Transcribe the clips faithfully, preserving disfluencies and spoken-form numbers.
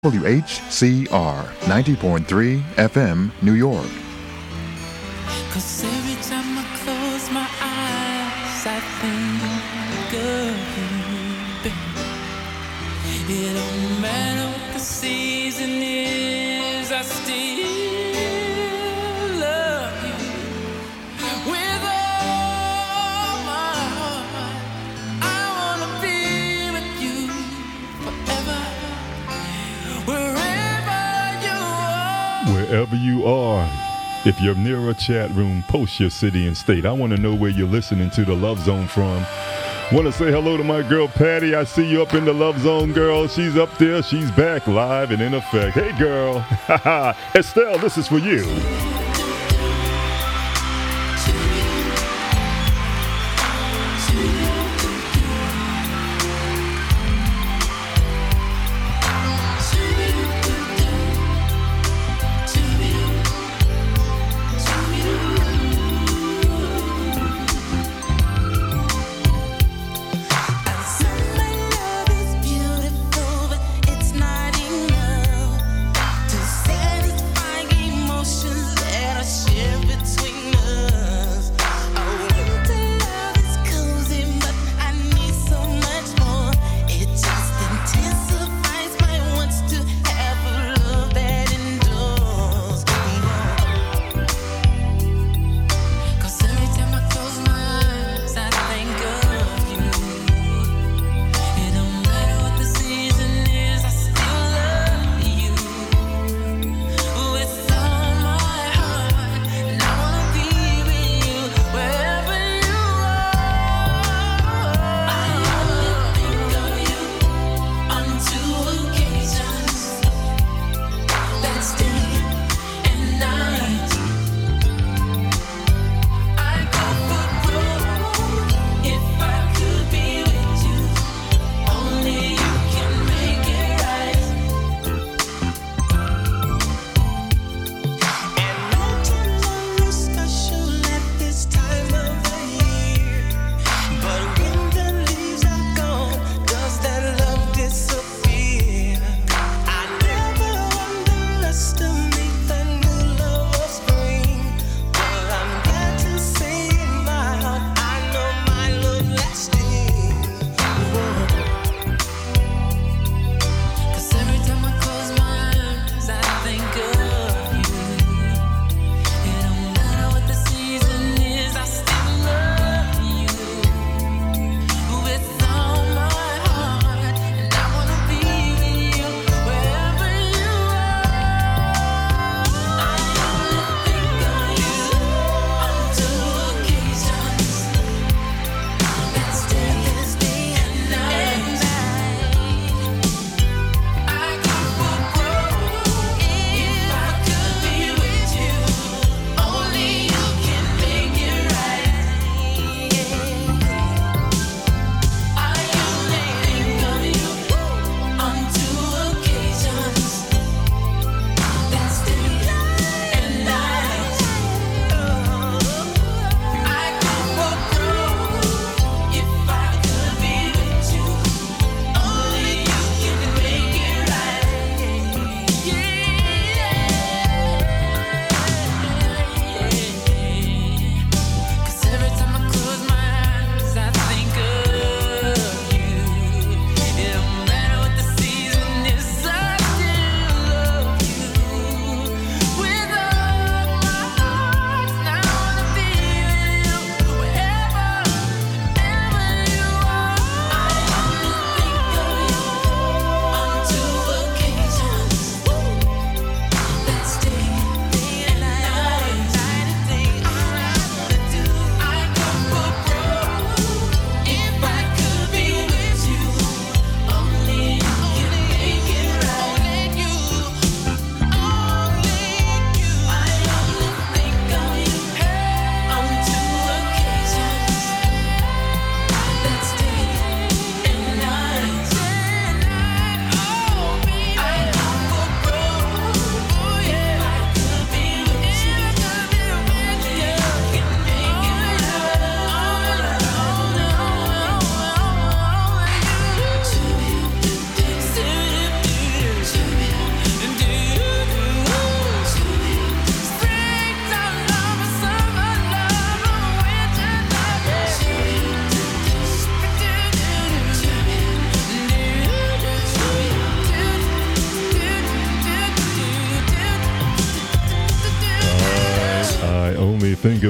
W H C R ninety point three F M, New York. 'Cause every time I close my eyes, I think of you, baby. It don't matter what the season is, I still love you. With all my heart, I wanna be with you forever. Wherever you are. Wherever you are. If you're near a chat room, post your city and state. I want to know where you're listening to the Love Zone from. Want to say hello to my girl Patty. I see you up in the Love Zone, girl. She's up there. She's back live and in effect. Hey, girl. Estelle, this is for you. Emotions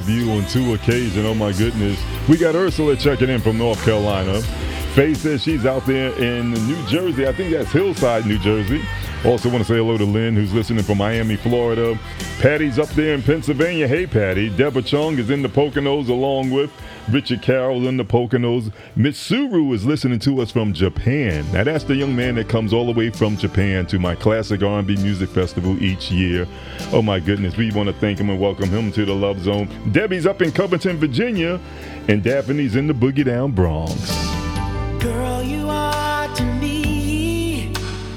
of you on two occasions. Oh my goodness. We got Ursula checking in from North Carolina. Faye says she's out there in New Jersey. I think that's Hillside, New Jersey. Also want to say hello to Lynn, who's listening from Miami, Florida. Patty's up there in Pennsylvania. Hey, Patty. Deborah Chung is in the Poconos along with Richard Carroll in the Poconos. Mitsuru is listening to us from Japan. Now, that's the young man that comes all the way from Japan to my classic R and B music festival each year. Oh, my goodness. We want to thank him and welcome him to the Love Zone. Debbie's up in Covington, Virginia, and Daphne's in the Boogie Down Bronx. Girl, you are to me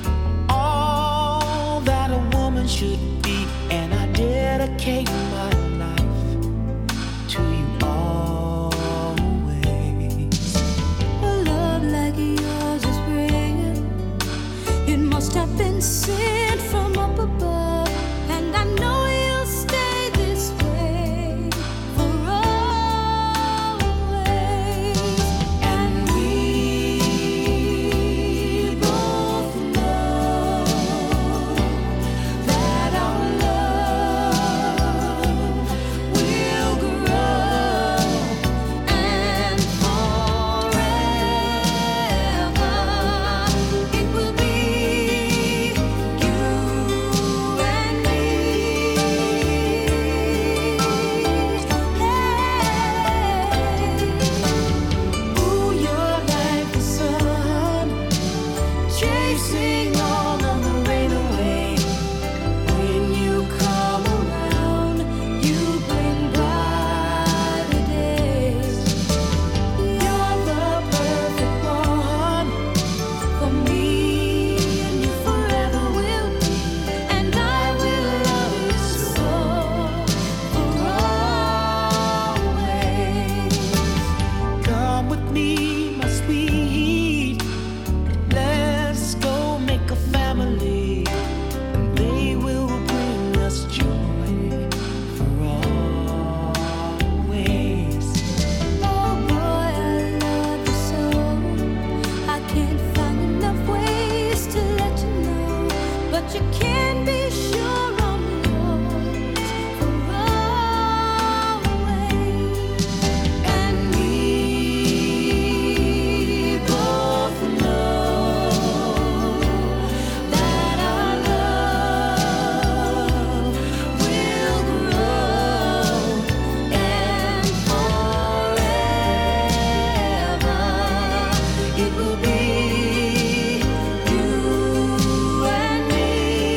all that a woman should be, and I dedicate my life to you always. A love like yours is rare. It must have been sent from up above, and I know you'll stay this way for always. And we both know that our love will grow, and forever it will be you and me. Ooh, you're like the sun, chasing all of the rain away. When you come around, you bring brighter days. You're the perfect one for me, and you forever will be, and I will love you so for always. Come with me, my sweet. Let's go make a family, and they will bring us joy for always. Oh boy, I love you so. I can't find enough ways to let you know, but you can be sure I'm yours for always. And we both know that our love will grow, and forever it will be you and me.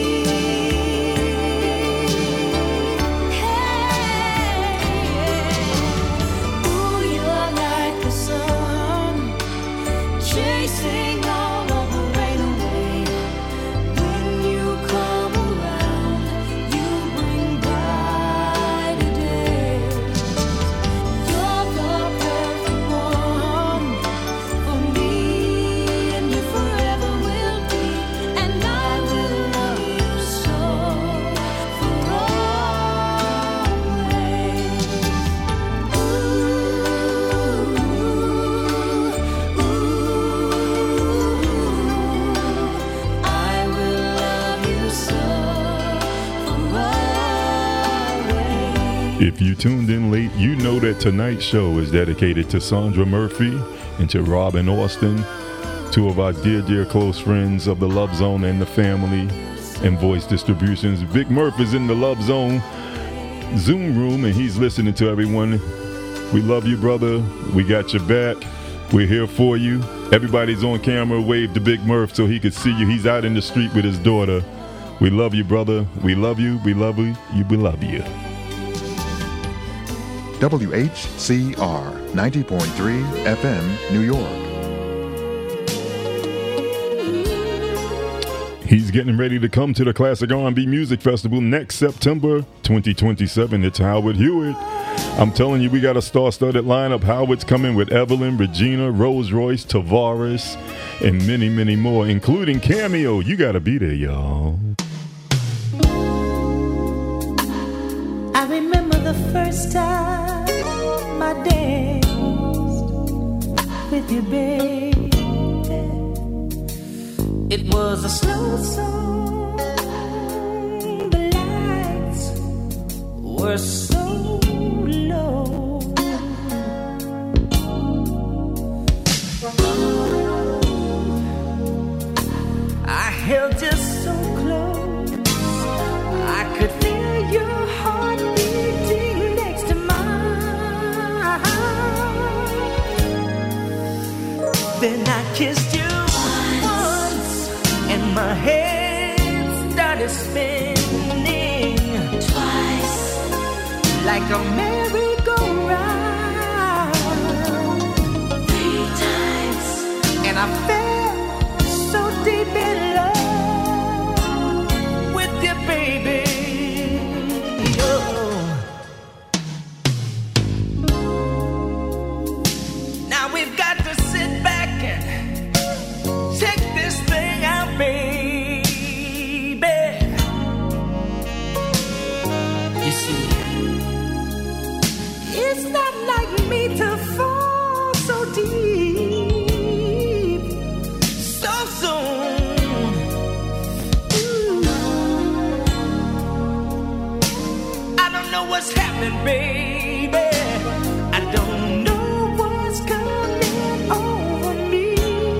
Ooh, you're like the sun, chasing all of the rain away. When you come around, you bring brighter days. You're the perfect one for me, and you forever will be, and I will love you so for always. Ooh, ooh, I will love you so for always. If you tuned in late, you know that tonight's show is dedicated to Sandra Murphy and to Robin Austin, two of our dear, dear close friends of the Love Zone and the family and Voice Distributions. Big Murph is in the Love Zone Zoom room, and he's listening to everyone. We love you, brother. We got your back. We're here for you. Everybody's on camera. Wave to Big Murph so he could see you. He's out in the street with his daughter. We love you, brother. We love you. We love you. You, we love you. W H C R ninety point three F M, New York. He's getting ready to come to the Classic R and B Music Festival next September twenty twenty-seven. It's Howard Hewitt. I'm telling you, we got a star-studded lineup. Howard's coming with Evelyn, Regina, Rose Royce, Tavares, and many, many more, including Cameo. You got to be there, y'all. I remember the first time I danced with you, baby. It was a slow song. The lights were so low. is spinning twice like a merry-go-round, three times, and I fell so deep in love with you, baby. Oh. Now we've got to sit back and check this thing out, baby. You see, it's not like me to fall so deep so soon. Ooh. I don't know what's happening, baby. I don't know what's coming over me.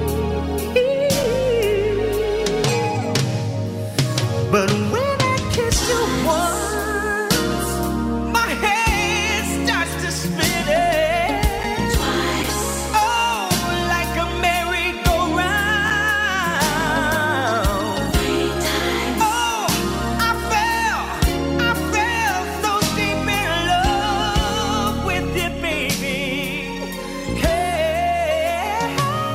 But when I kiss you once, my head starts to spin twice. Oh, like a merry-go-round, three times. Oh, I fell, I fell so deep in love with you, baby. Hey.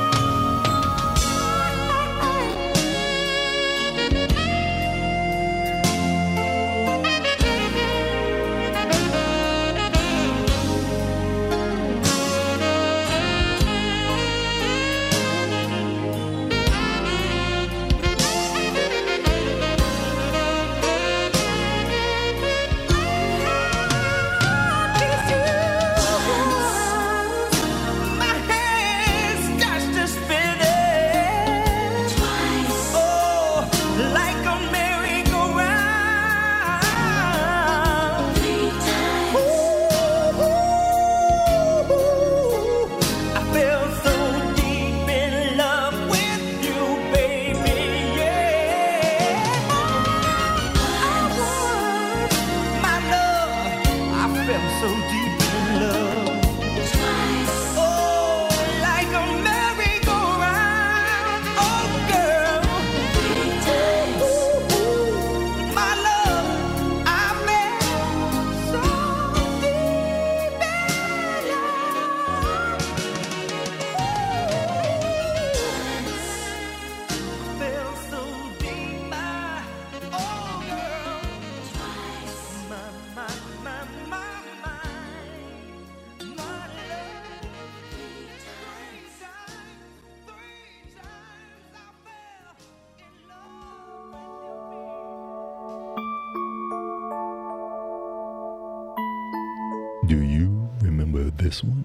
My head starts to spin twice. Oh, like a merry-go-round, three times. Ooh, I fell so deep in love with you, baby. Yeah, I was, my love. I fell so deep in love. Oh, like a merry-go-round, oh girl. Ooh, my love, I fell so deep in love. Fell so deep, my oh girl. My, my, my, my, my, my love. Three times, three times I fell in love with you. Do you remember this one?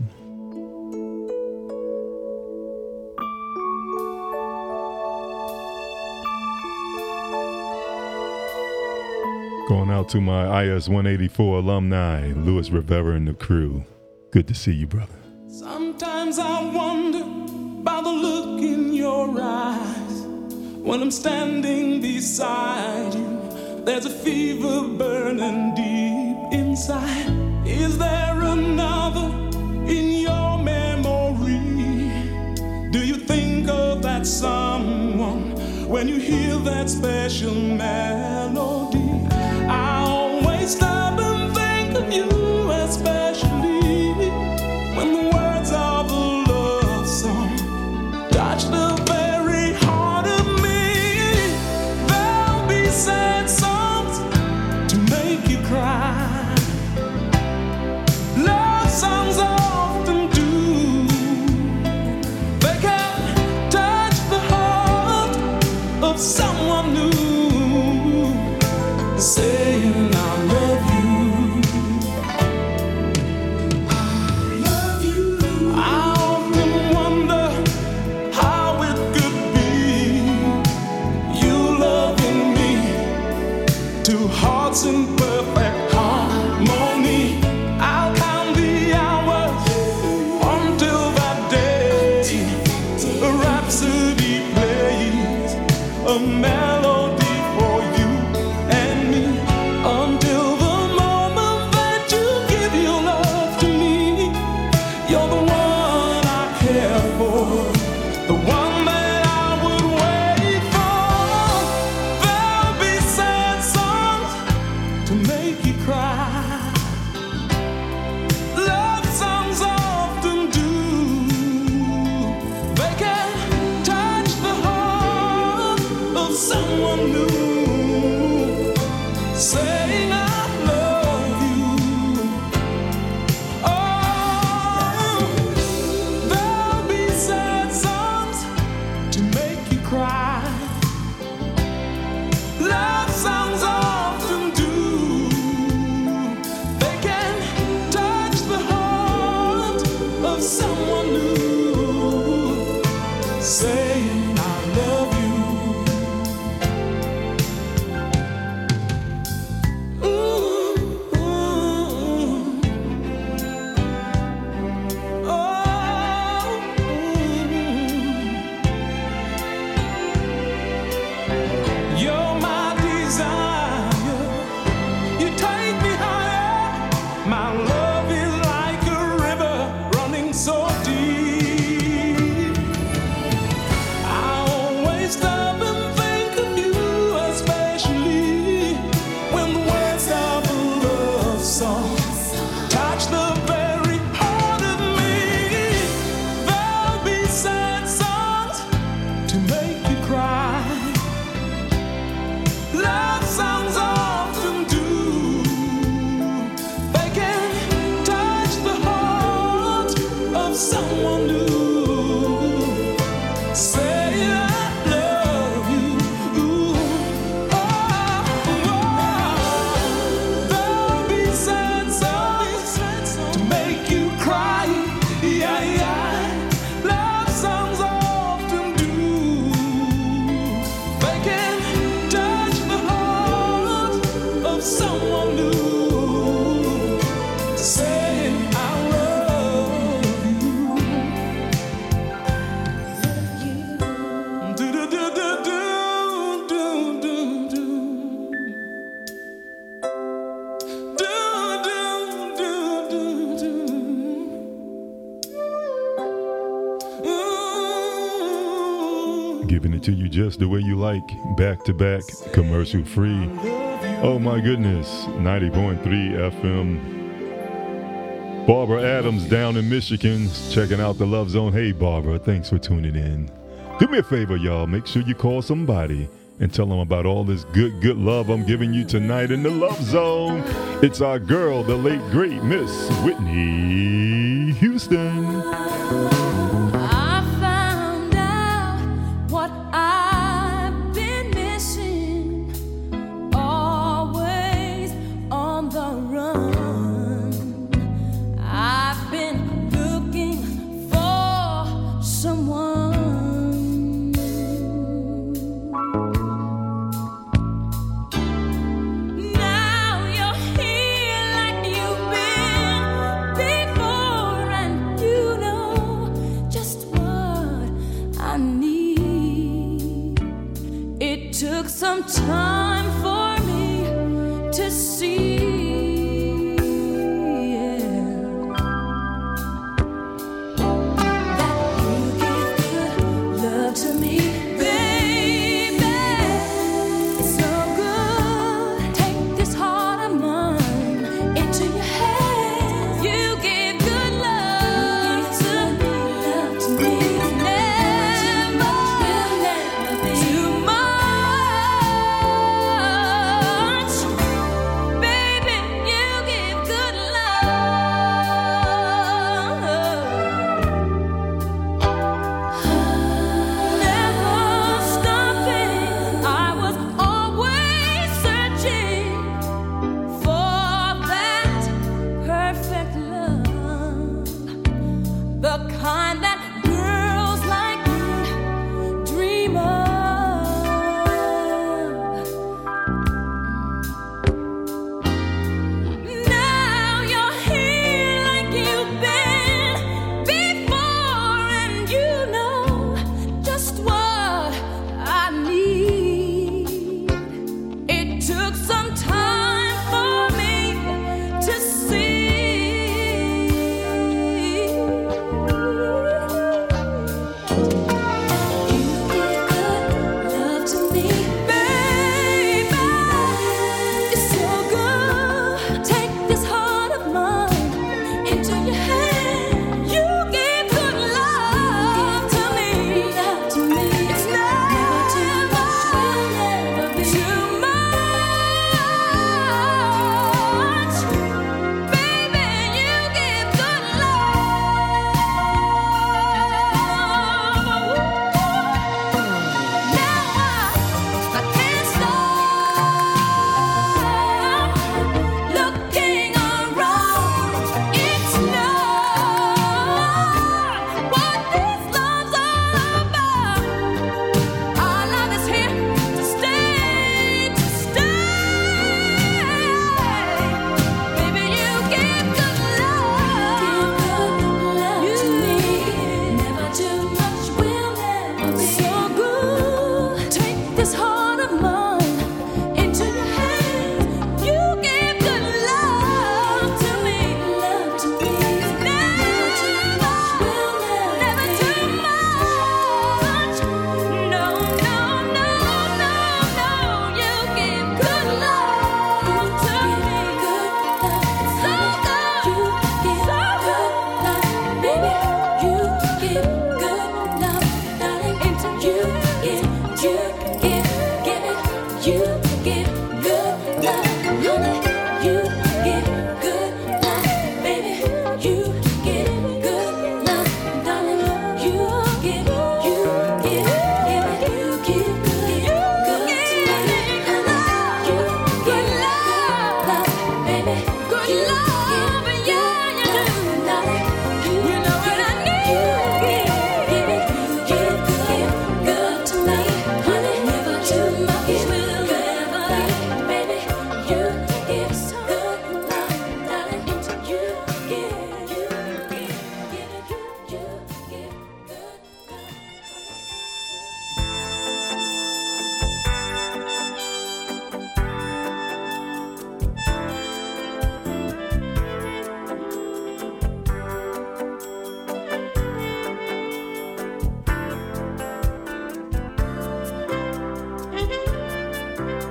Going out to my I S one eighty-four alumni, Louis Rivera and the crew. Good to see you, brother. Sometimes I wonder by the look in your eyes. When I'm standing beside you, there's a fever burning deep inside. Is there another in your memory? Do you think of that someone when you hear that special melody? I always stop and think of you, especially when the words of a love song touch the very heart of me. There'll be sad songs to make you cry. Love songs often do. They can touch the heart of someone new, saying I love you. I love you. I often wonder how it could be, you loving me, two hearts in perfect harmony. I'll count the hours until that day a rhapsody plays, a melody for you and me, until the moment that you give your love to me. You're the one I care for, the one that I would wait for. There'll be sad saying I love you. Oh, there'll be sad songs to make you cry. Love songs often do. They can touch the heart of someone new, saying I love you. Ooh, ooh. Oh, ooh. You're my desire. You take me higher. My love is like a river running so deep. I always stop and think of you, especially when the words of a love song touch the very heart of me. There'll be sad songs to make you cry. Love songs often do. They can touch the heart of someone new, saying I love you. Ooh, oh, oh. There'll be sad songs to make you cry. Yeah, yeah. Love songs often do. They can touch the heart of someone new, saying I love you. Do do do do do do do do. Do do do do do. Ooh. Giving it to you just the way you like, back to back, commercial free. Oh my goodness, ninety point three F M. Barbara Adams down in Michigan, checking out the Love Zone. Hey Barbara, thanks for tuning in. Do me a favor, y'all. Make sure you call somebody and tell them about all this good, good love I'm giving you tonight in the Love Zone. It's our girl, the late, great Miss Whitney Houston. I found out what I've been missing, always on the run. I've been looking for someone. Now you're here like you've been before, and you know just what I need. It took some time for me to see, yeah, that you give good love to me, baby. It's so good. Take this heart of mine into your hands. You give good love to me, love to me. Never, too much, baby.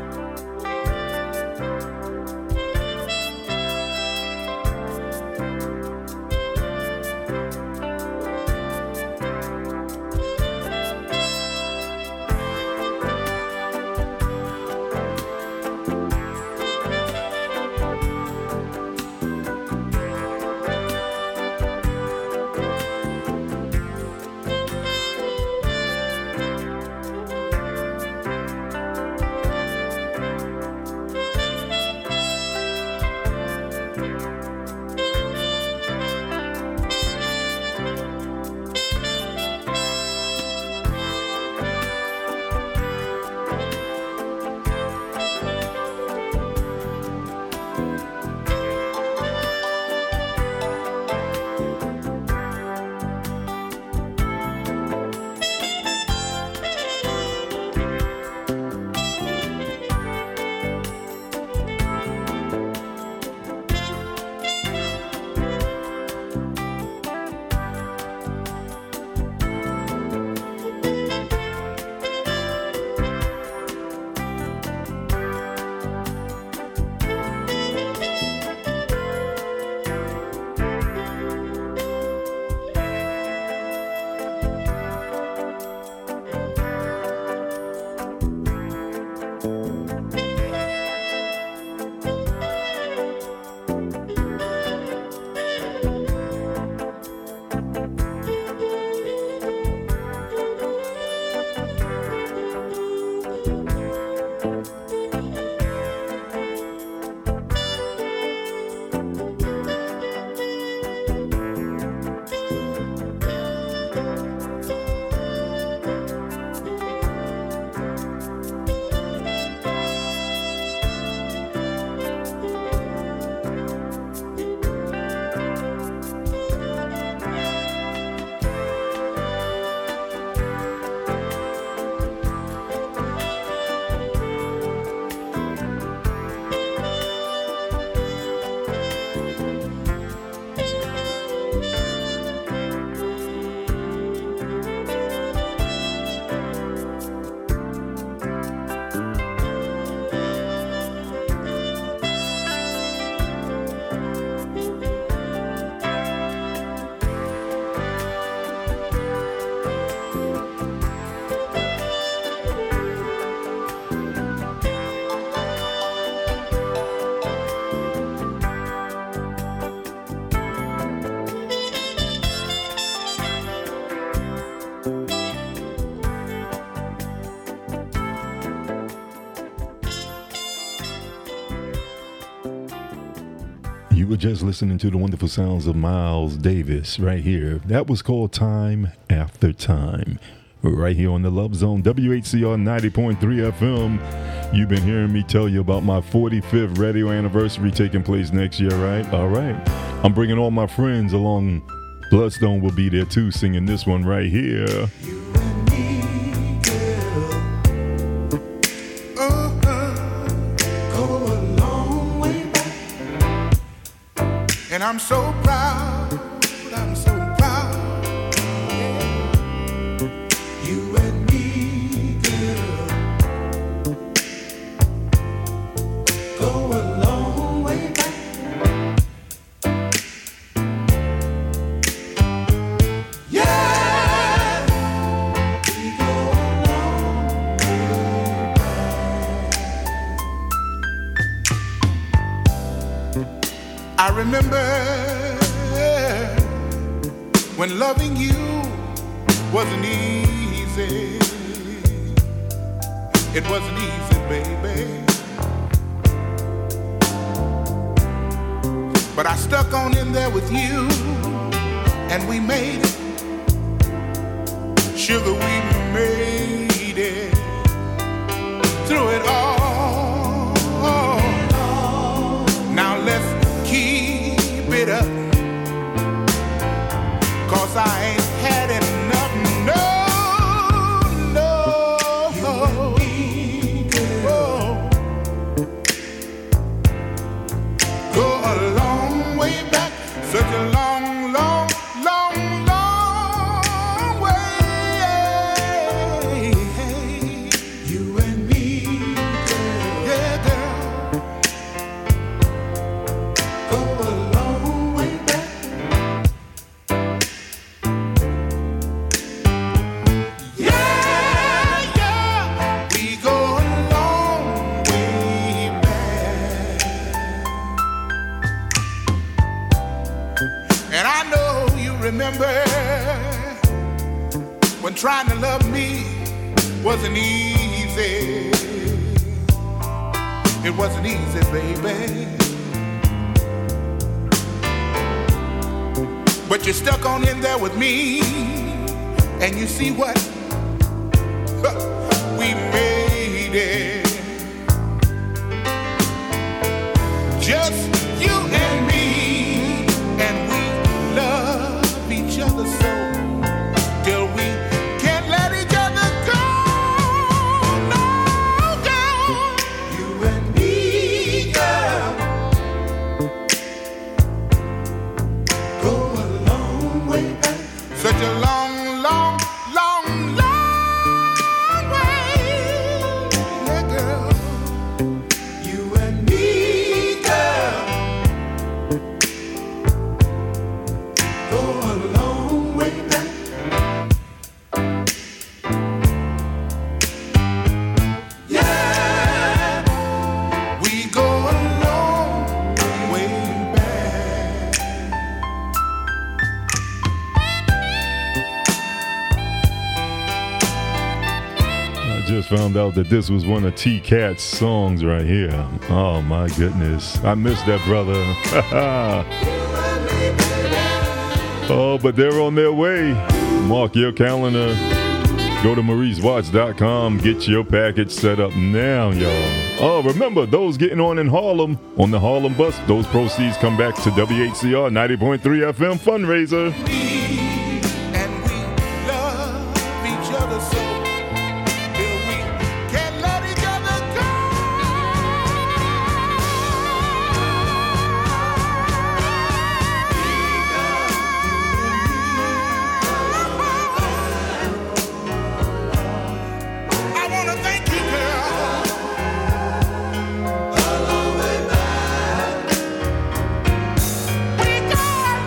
You were just listening to the wonderful sounds of Miles Davis right here. That was called Time After Time. Right here on the Love Zone, W H C R ninety point three F M. You've been hearing me tell you about my forty-fifth radio anniversary taking place next year, right? All right. I'm bringing all my friends along. Bloodstone will be there too, singing this one right here. And I'm so proud, I'm so proud, yeah. You and me, girl, go a long way back. Yeah, we go a long way back. I remember when loving you wasn't easy. It wasn't easy, baby. But I stuck on in there with you, and we made it. Sugar, we made it through it all. Now let's keep it up, 'cause I ain't had enough, no, no. You and me, girl, go a long way back, such a long, long, long, long way. You and me, remember when trying to love me wasn't easy. It wasn't easy, baby. But you're stuck on in there with me, and you see what? We made it. Just you and me, and we love each other so till we can't let each other go. No, girl. You and me, girl, go a long way back. Such a long, long, long, long way. Yeah, girl. You and me, girl, go a long way back. Yeah, we go a long way back. I just found out that this was one of T-Cat's songs right here. Oh my goodness. I miss that brother. Oh, but they're on their way. Mark your calendar. Go to maurice watts dot com. Get your package set up now, y'all. Oh, remember, those getting on in Harlem, on the Harlem bus, those proceeds come back to W H C R ninety point three F M fundraiser. And we love each other so till we can't let each other go. I wanna thank you, girl. We go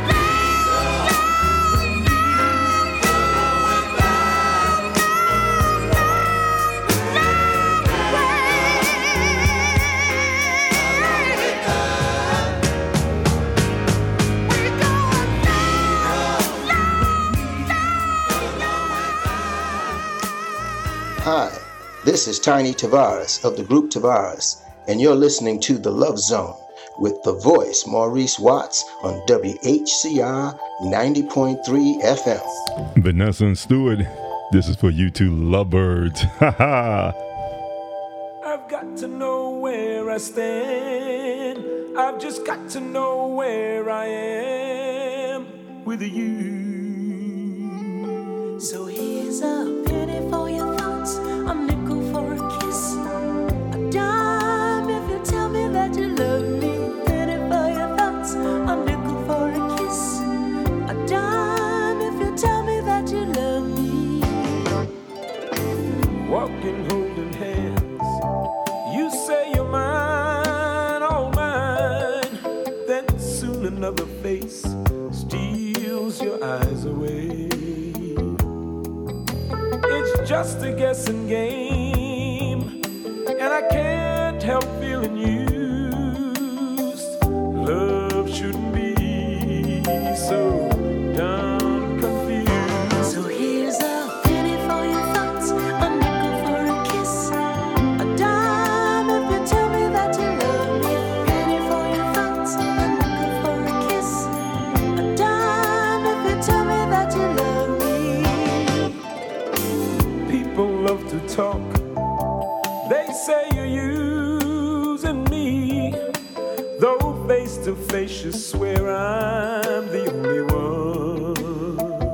Hi, this is Tiny Tavares of the group Tavares, and you're listening to The Love Zone with the voice Maurice Watts on W H C R ninety point three F M. Vanessa and Stewart, this is for you two lovebirds. Ha ha. I've got to know where I stand. I've just got to know where I am with you. So here's a penny for your thoughts, a nickel for a kiss, a dime if you tell me that you love me. Penny for your thoughts, a nickel for a kiss, a dime if you tell me that you love me. Walking, holding hands. You say you're mine, all mine. Then soon another face steals your eyes away. It's just a guessing game, and I can't help feeling used. Love shouldn't be so damn confused. So here's a penny for your thoughts, a nickel for a kiss, a dime if you tell me that you love me. Penny for your thoughts, a nickel for a kiss, a dime if you tell me that you love me. People love to talk. They say you're using me. Though face to face you swear I'm the only one.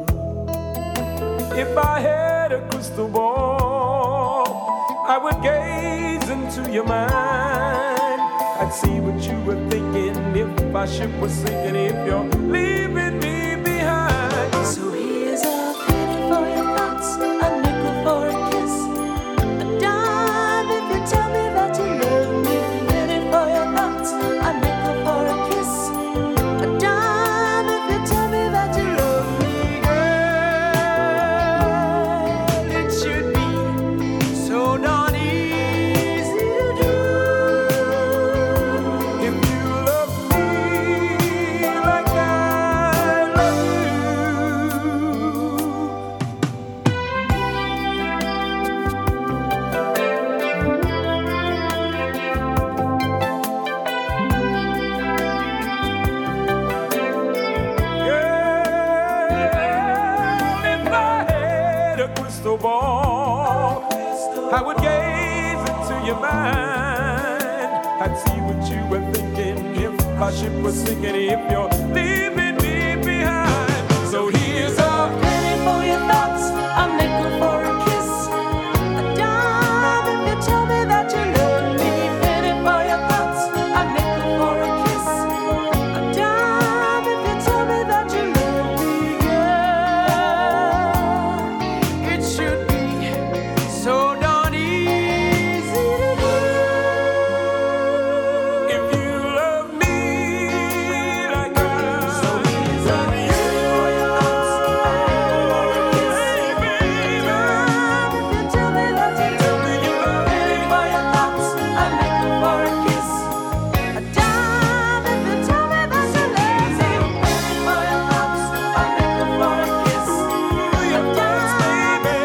If I had a crystal ball, I would gaze into your mind. I'd see what you were thinking if my ship was sinking, if you're leaving me behind. So here's a penny for your thoughts, a nickel for a kiss, a dime if you tell me that you love me. Penny for your thoughts, a nickel for a kiss, a dime if you tell me that you love me. Girl, it should be so darn easy to do. If you love me like I I would gaze into your mind. I'd see what you were thinking if our ship was sinking, if you're leaving me behind. So here's a penny for your thoughts, a nickel for a kiss, a dime if you tell me that you love me. Penny for your thoughts, a nickel for a kiss, a dime if you tell me that you love me, girl. It should be so darn easy to do. If you love me like I so here's a penny for your thoughts, a nickel for a kiss, baby. If you tell me that you tell me you love me. Penny for your thoughts, a nickel for a kiss, a dime if you tell me that you love me. Penny for your thoughts, a nickel for a kiss, your thoughts, baby.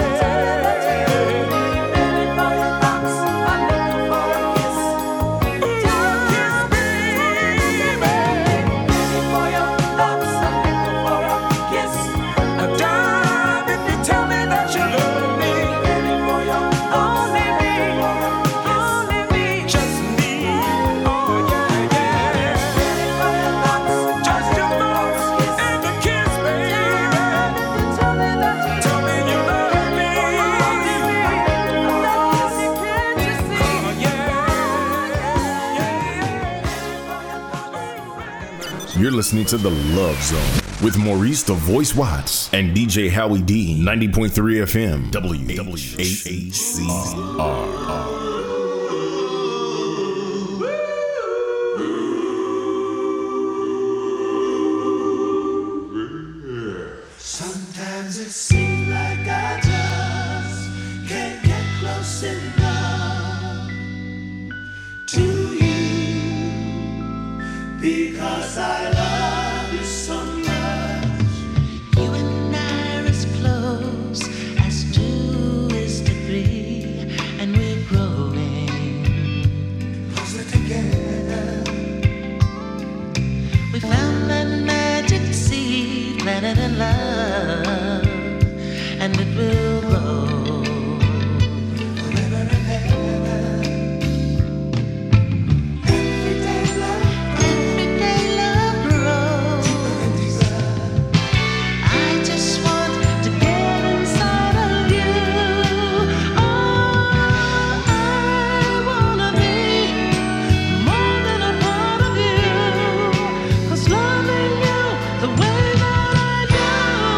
Penny for your thoughts, a nickel for a kiss, a dime, kiss, baby. Penny for your thoughts, a nickel for a kiss, a dime if you tell me that you love me. Penny for your only me, only me, just me. Oh yeah, yeah. Penny for your thoughts, just your thoughts and a kiss, baby. Tell me that you tell me you love me. Only me, that kiss, can't you see? Oh yeah, yeah, yeah. You're listening to The Love Zone with Maurice the Voice Watts and D J Howie D, ninety point three F M, W H A C R. Sometimes it seems like I just can't get close enough to you because I love you so much. You and I are as close as two is to three, and we're growing closer together. We found that magic seed planted in love, and it will grow forever and ever. Every day love grows, every day love grows deeper and deeper. I just want to get inside of you. Oh, I wanna be more than a part of you, 'cause loving you the way that I do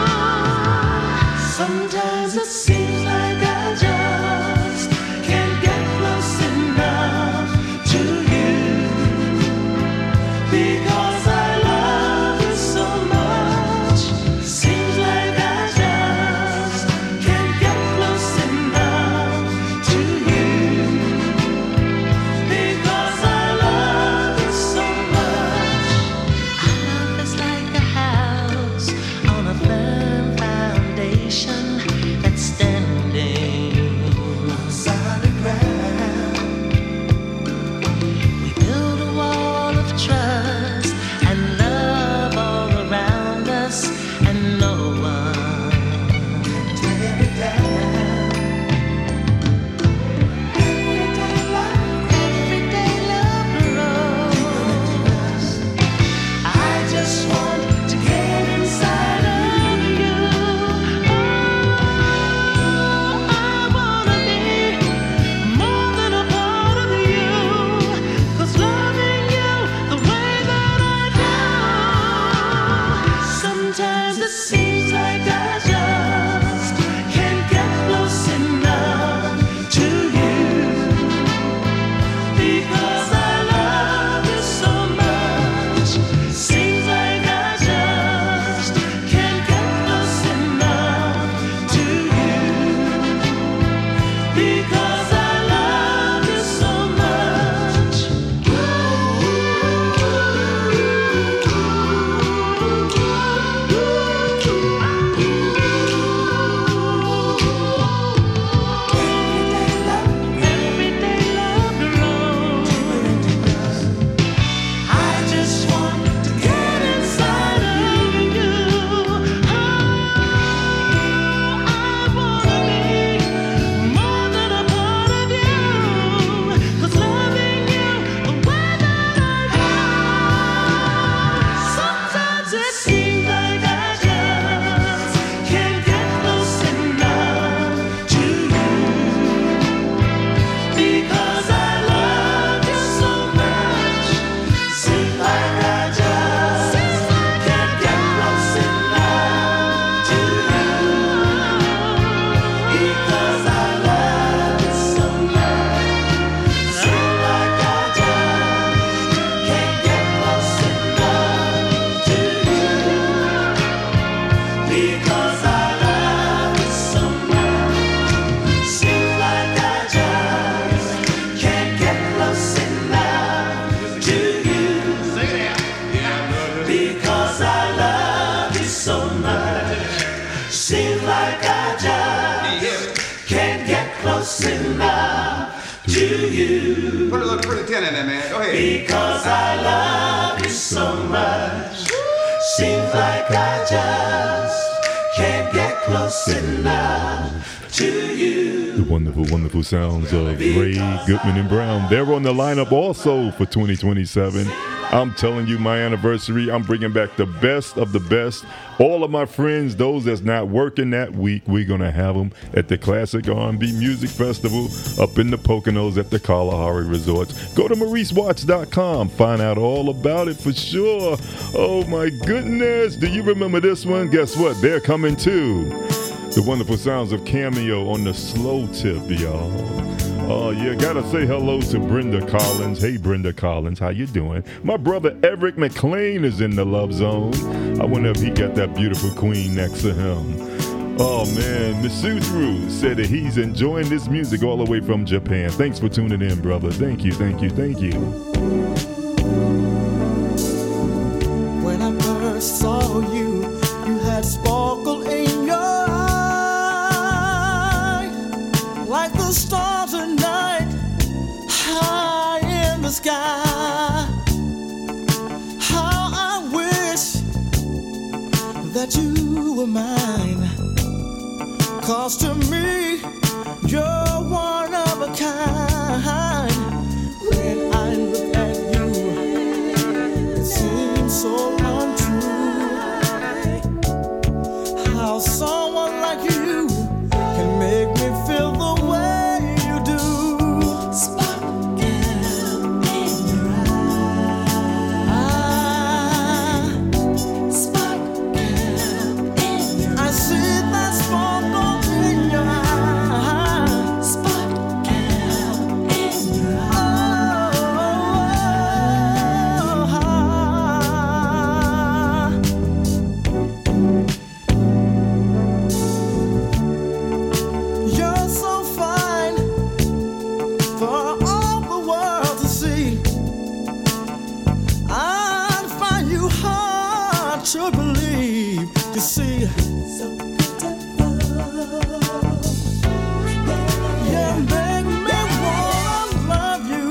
close enough to you. Put a little pretty tin in there, man. Go ahead. Because I love you so much. Seems like I just can't get close enough to you. The wonderful, wonderful sounds of Ray, Goodman, and Brown. They're on the lineup also for twenty twenty-seven. I'm telling you, my anniversary, I'm bringing back the best of the best. All of my friends, those that's not working that week, we're going to have them at the Classic R and B Music Festival up in the Poconos at the Kalahari Resorts. Go to Maurice Watts dot com. Find out all about it for sure. Oh, my goodness. Do you remember this one? Guess what? They're coming too. The wonderful sounds of Cameo on the slow tip, y'all. Oh, yeah, gotta say hello to Brenda Collins. Hey, Brenda Collins, how you doing? My brother Eric McLean is in the Love Zone. I wonder if he got that beautiful queen next to him. Oh, man, Misudru said that he's enjoying this music all the way from Japan. Thanks for tuning in, brother. Thank you, thank you, thank you. When I first saw you, you had sparkle in your eye, like the stars at night, high in the sky. How I wish that you were mine, 'cause to me, you're one of a kind. When I look at you, it seems so untrue, how someone like you can make me feel the way you do. Sparkle in your eye. Sparkle in your eye. I see that sparkle in your eye. Sparkle in your eye. You're so fine for all the world to see. I find you hard to believe. You see, so beautiful. You make me wanna love you.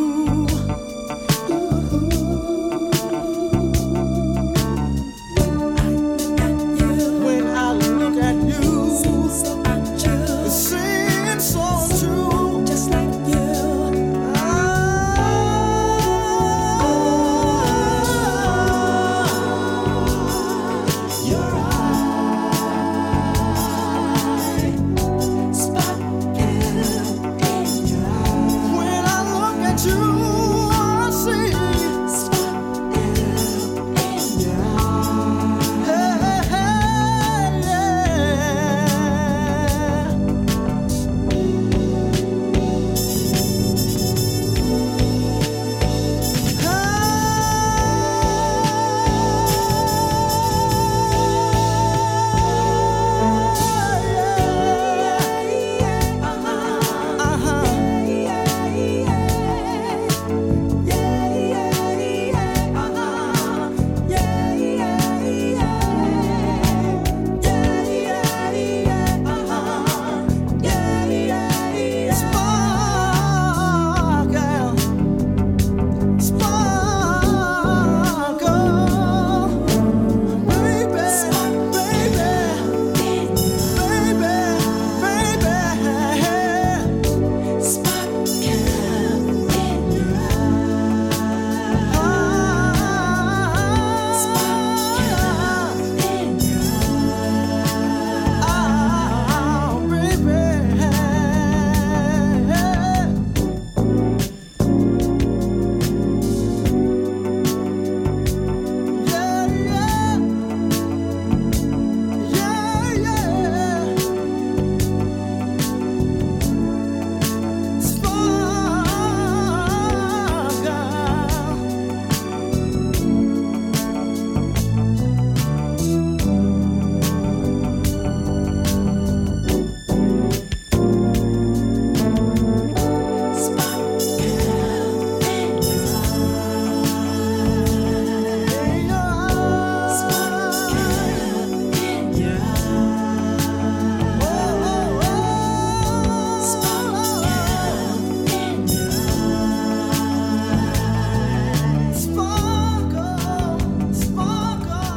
When I look at you, it seems so true, just like you. Your eyes,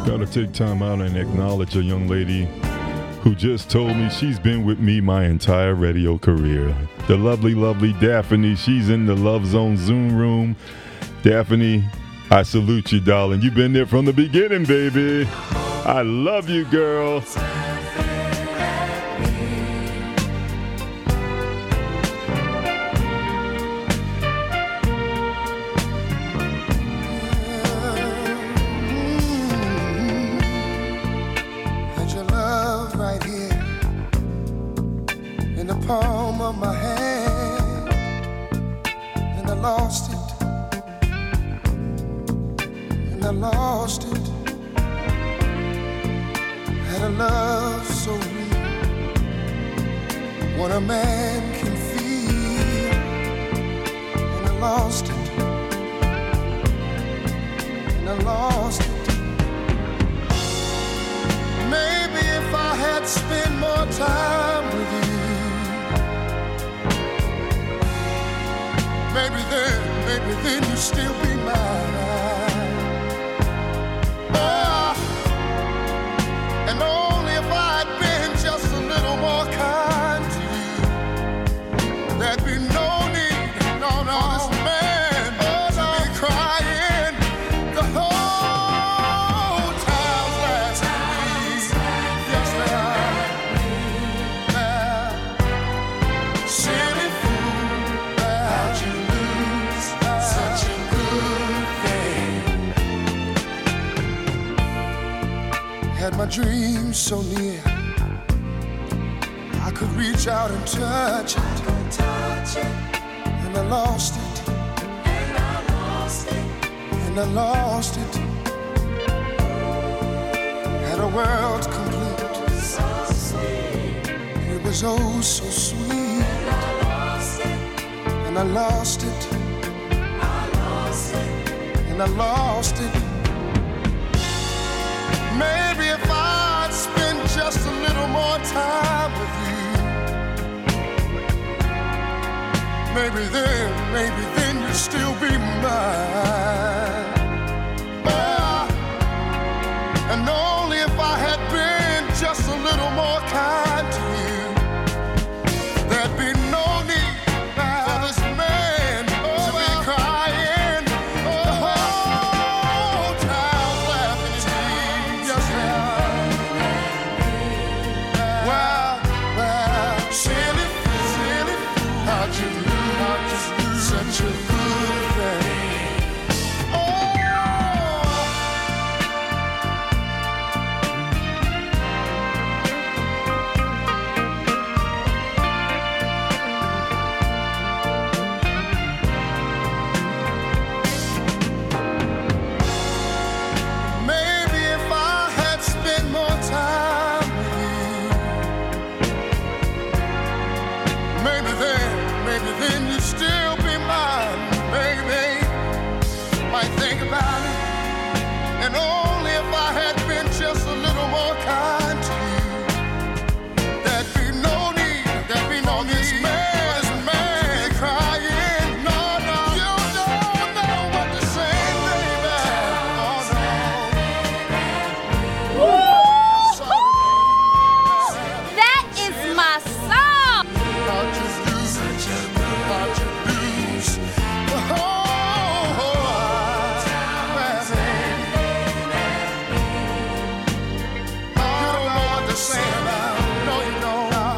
Gotta take time out and acknowledge a young lady who just told me she's been with me my entire radio career. The lovely, lovely Daphne. She's in the Love Zone Zoom room. Daphne, I salute you, darling. You've been there from the beginning, baby. I love you, girl. Palm of my hand, and I lost it, and I lost it. Had a love so real, what a man can feel, and I lost it, and I lost it. Maybe if I had spent more time with you, maybe then, maybe then you'd still be mine. Oh, and only if I'd been just a little more kind to you, there'd be no need, no, no, for this man oh, to no. be crying. The whole town's laughing at me. Yes, they are. Yeah. Silly fool. Had my dreams so near, I could reach out and touch it, and I lost it, and I lost it, and I lost it. Had a world complete, so sweet. It was oh so sweet, and I lost it, and I lost it, I lost it, and I lost it. Maybe if I'd spend just a little more time with you, maybe then, maybe then you'd still be mine. Oh, and only if I had been just a little more kind to you, there'd be no need for this man to be crying. The whole town's laughing at me. Yes, they are. Well, well, silly, silly, how'd you lose, how'd you lose such a good thing? Maybe if I had spent more time with you, maybe then, maybe then you'd still be mine. Maybe, might think about it, and only if I had been just a little more kind to you, there'd be no need, there'd be no need. This man, this man crying. No, no, you don't know what to say, baby. Oh, no. That is my song. How'd you lose? How'd you lose? Oh, you don't know what to say about it. No, you don't. No,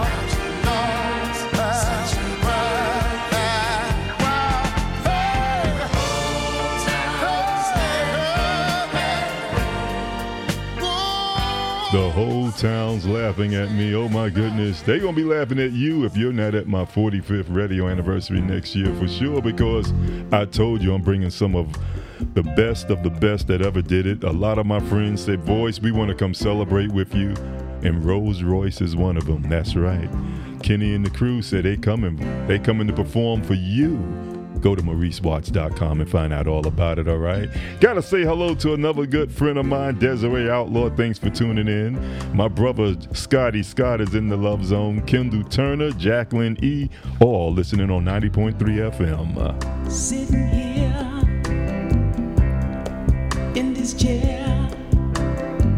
The whole town's laughing at me. Oh my goodness. They gonna be laughing at you if you're not at my forty-fifth radio anniversary next year for sure, because I told you I'm bringing some of the best of the best that ever did it. A lot of my friends said, Voice, we want to come celebrate with you. And Rolls Royce is one of them. That's right. Kenny and the crew said they coming. They coming to perform for you. Go to Maurice Watts dot com and find out all about it, all right? Gotta say hello to another good friend of mine, Desiree Outlaw. Thanks for tuning in. My brother, Scotty Scott, is in the Love Zone. Kendall Turner, Jacqueline E., all listening on ninety point three F M. Uh, Sitting here in this chair,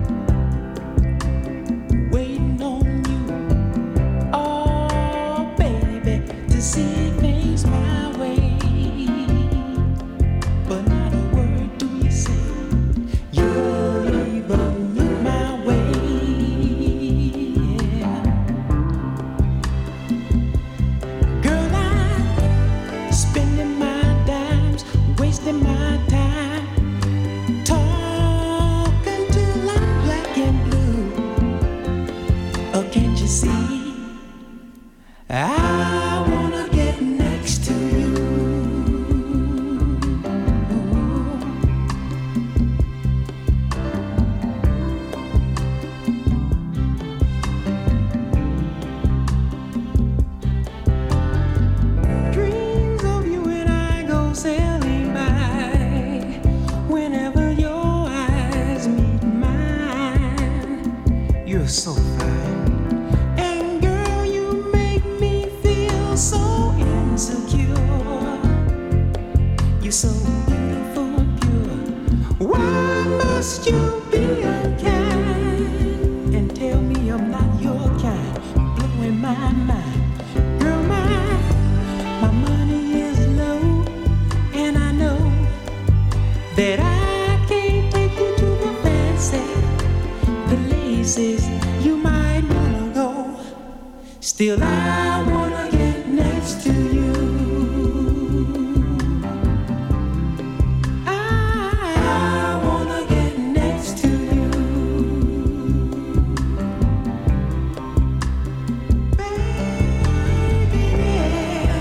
my time talking till I'm black and blue. Oh, can't you see? I wanna get next to you. Dreams of you and I go sailing by whenever your eyes meet mine. You're so fine. And girl, you make me feel so insecure. You're so beautiful and pure. Why must you be unkind and tell me I'm not your kind? Blowing my mind. Girl, my, my money is low, and I know that I can't take you to the fancy places you might wanna go. Still, I wanna get next to you. I wanna get next to you. Baby, yeah.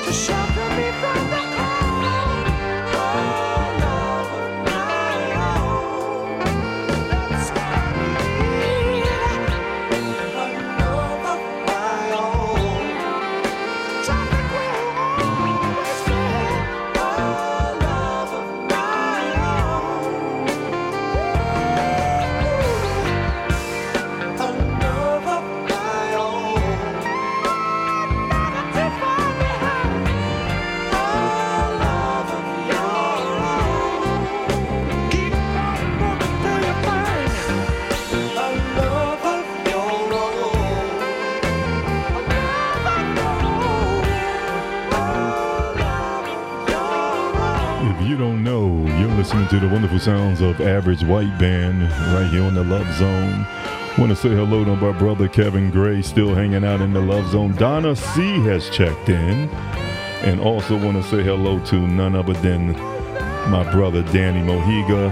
Listening to the wonderful sounds of Average White Band right here on the Love Zone. Want to say hello to my brother Kevin Gray, still hanging out in the Love Zone. Donna C has checked in. And also want to say hello to none other than my brother Danny Mohiga.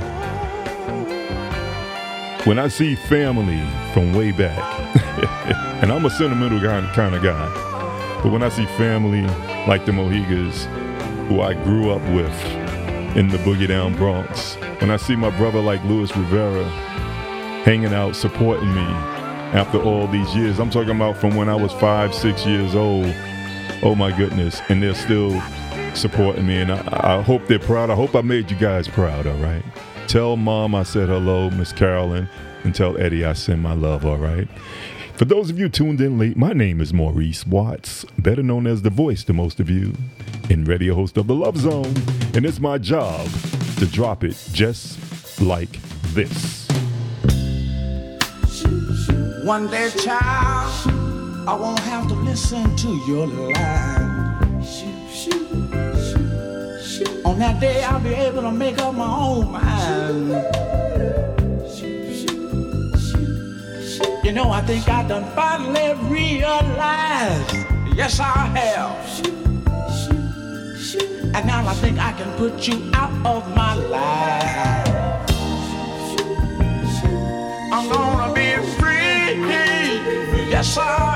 When I see family from way back, and I'm a sentimental kind of guy, but when I see family like the Mohigas, who I grew up with in the Boogie Down Bronx, when I see my brother like Luis Rivera hanging out, supporting me after all these years, I'm talking about from when I was five, six years old, oh my goodness, and they're still supporting me, and I, I hope they're proud. I hope I made you guys proud, all right? Tell Mom I said hello, Miss Carolyn, and tell Eddie I send my love, all right? For those of you tuned in late, my name is Maurice Watts, better known as the voice to most of you, and radio host of the Love Zone, and it's my job to drop it just like this. One day, child, I won't have to listen to your lie. On that day, I'll be able to make up my own mind. You know, I think I done finally realized, yes, I have. And now I think I can put you out of my life. I'm gonna be free, yes, I